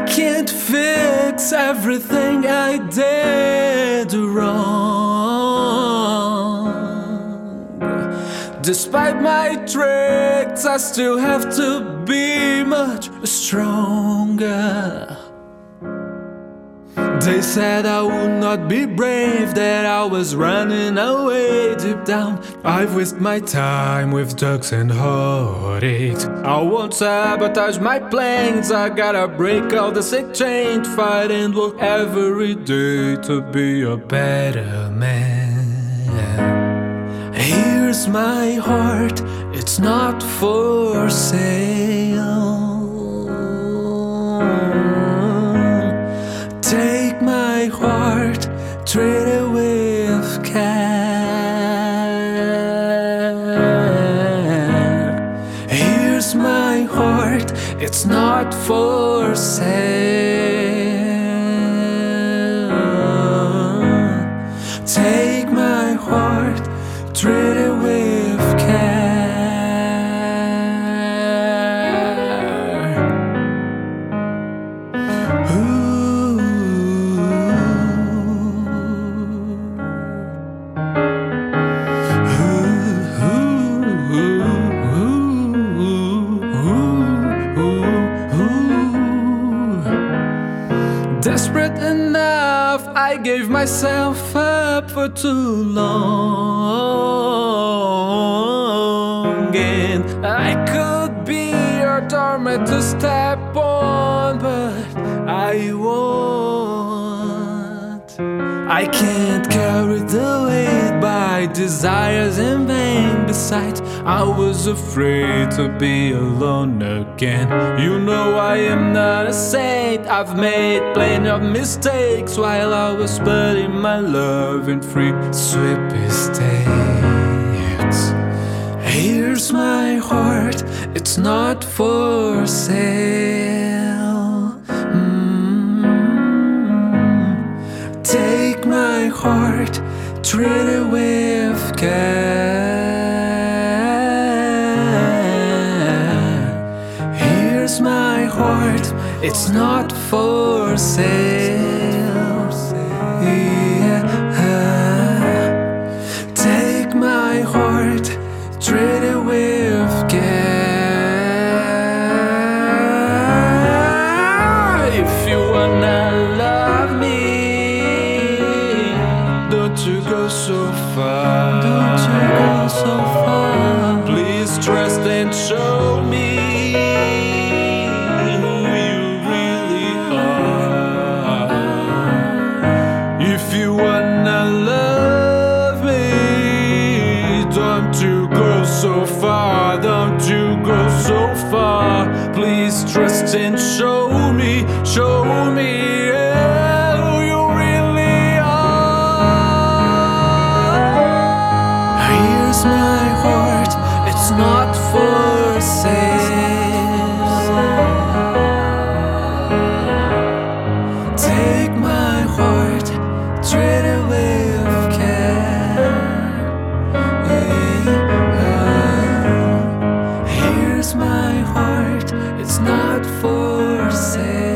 can't fix everything I did wrong. Despite my tricks, I still have to be much stronger. They said I would not be brave, that I was running away. Deep down, I've wasted my time with drugs and heartaches. I won't sabotage my plans, I gotta break all the sick chains. Fight and work every day to be a better man. Here's my heart, it's not for sale. Take my heart, treat it with care. Here's my heart, it's not for sale. Take my heart, treat it with care. Desperate enough, I gave myself up for too long, and I could be your doormat to step on, but I won't. I can't carry the weight by desires in vain. Besides, I was afraid to be alone again. You know I am not a saint, I've made plenty of mistakes while I was putting my love in free sweet mistakes. Here's my heart, it's not for sale. Take my heart, treat it with care. Here's my heart, it's not for sale. Yeah. Take my heart, treat it with care. If you wanna love me, don't you go so far. Don't you go so far. Please trust and show me who you really are. If you wanna love me, don't you go so far. Don't you go so far. Please trust and show me, yeah, who you really are. Here's my heart, it's not for sale. Take my heart, treat it with care. Here's my heart, it's not for sale.